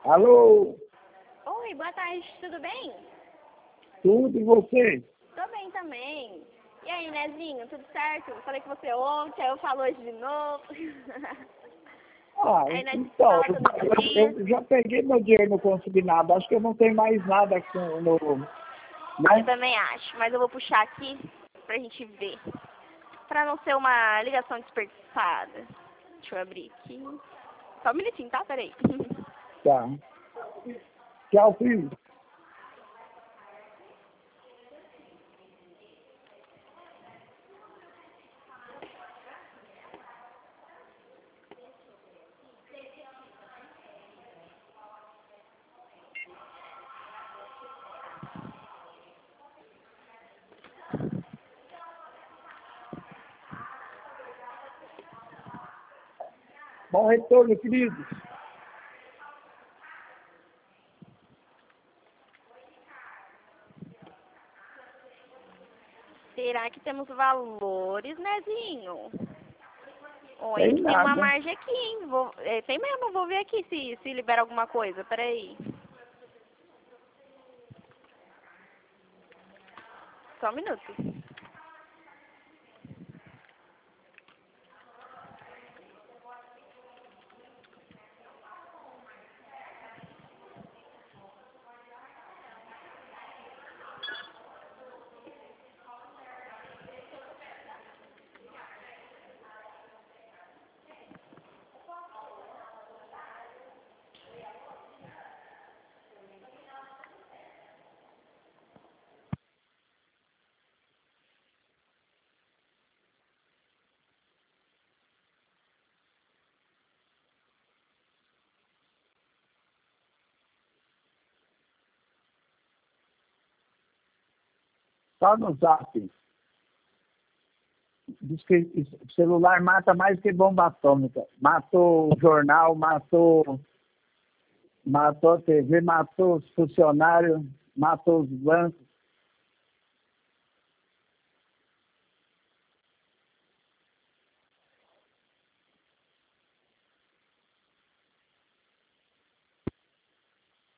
Alô? Oi, boa tarde, tudo bem? Tudo e você? Tô bem também. E aí, Nezinho, tudo certo? Falei com você ontem, aí eu falo hoje de novo. Ah, Aí nós então, fala todo dia. eu já peguei meu dinheiro no consignado. Acho que eu não tenho mais nada no... Eu Né? também acho, mas eu vou puxar aqui pra gente ver. Pra não ser uma ligação desperdiçada. Deixa eu abrir aqui. Só um minutinho, tá? Peraí. Tá. Tchau, filho. Bom retorno, queridos. Será que temos valores, Nezinho? Olha Tem que tem uma nada. margem aqui, hein? Tem mesmo, vou ver aqui se libera alguma coisa. Peraí. Só um minuto. Só no zap. Diz que o celular mata mais que bomba atômica. Matou o jornal, matou a TV, matou os funcionários, matou os bancos.